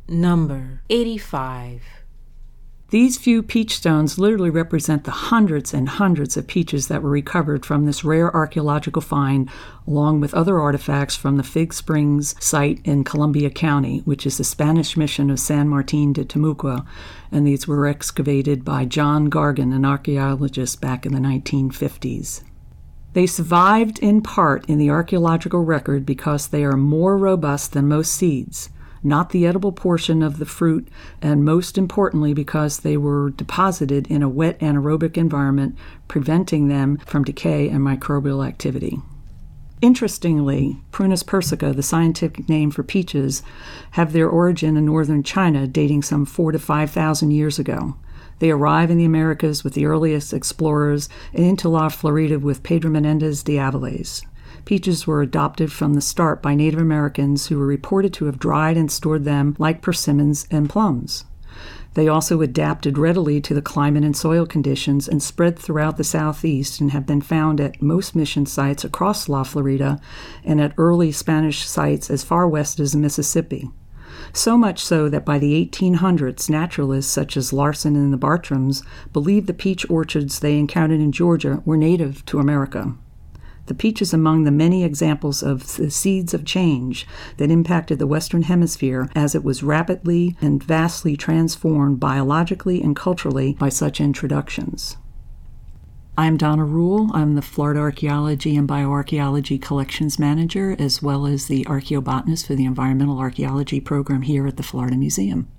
Number 85. These few peach stones literally represent the hundreds and hundreds of peaches that were recovered from this rare archaeological find, along with other artifacts from the Fig Springs site in Columbia County, which is the Spanish mission of San Martin de Temuco, and these were excavated by John Gargan, an archaeologist back in the 1950s. They survived in part in the archaeological record because they are more robust than most seeds, not the edible portion of the fruit, and most importantly because they were deposited in a wet anaerobic environment, preventing them from decay and microbial activity. Interestingly, Prunus persica, the scientific name for peaches, have their origin in northern China dating some 4,000 to 5,000 years ago. They arrive in the Americas with the earliest explorers and into La Florida with Pedro Menendez de Avilés. Peaches were adopted from the start by Native Americans who were reported to have dried and stored them like persimmons and plums. They also adapted readily to the climate and soil conditions and spread throughout the southeast and have been found at most mission sites across La Florida and at early Spanish sites as far west as the Mississippi. So much so that by the 1800s, naturalists such as Larson and the Bartrams believed the peach orchards they encountered in Georgia were native to America. The peach is among the many examples of the seeds of change that impacted the Western Hemisphere as it was rapidly and vastly transformed biologically and culturally by such introductions. I'm Donna Rule. I'm the Florida Archaeology and Bioarchaeology Collections Manager, as well as the archaeobotanist for the Environmental Archaeology Program here at the Florida Museum.